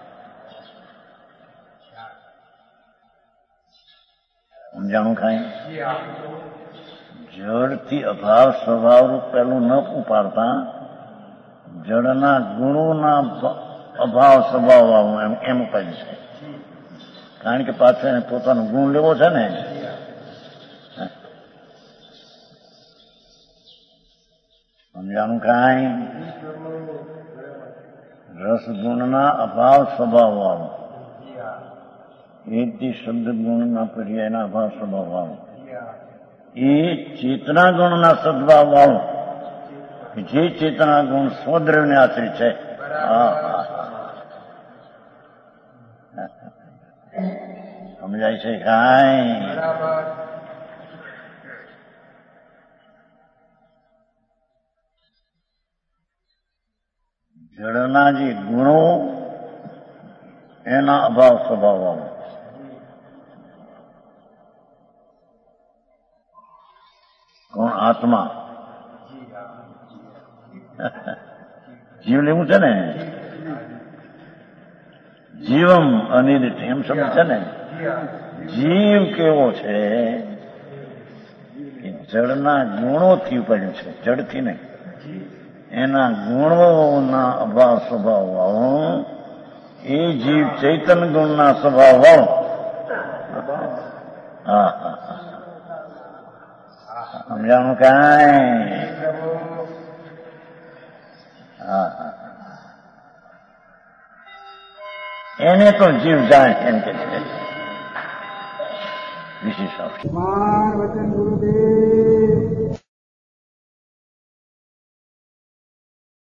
સમજાણું ખાય. જળથી અભાવ સ્વભાવરૂપ પેલું ન ઉપાડતા જળના ગુણોના અભાવ સ્વભાવ વાળું એમ ઉપાડ્યું છે. કારણ કે પાછો એને પોતાનો ગુણ લેવો છે ને. સમજાણું કાંઈ. રસગુણના અભાવ સ્વભાવ વાળું એકથી શબ્દ ગુણના પર્યાયના અભાવ સ્વભાવ વાળું એ ચેતના ગુણના સદભાવ વાળું જે ચેતના ગુણ સ્વદ્રવ્યને આશ્રિત છે. સમજાય છે કાંઈ. જળના જે ગુણો એના અભાવ સ્વભાવ વાળો કોણ? આત્મા. જીવ લેવું છે ને. જીવમ અનિર્ત એમ શબ્દ છે ને. જીવ કેવો છે એ જળના ગુણોથી ઉપડ્યું છે, જળથી નહીં. એના ગુણોના અભાવ સ્વભાવ વાળો એ જીવ ચૈતન ગુણના સ્વભાવ વાળો. હા હા સમજાણું કાંઈ. હા હા એને તો જીવ જાણે એમ કે છે. વિશેષ વચન ગુરુદેવ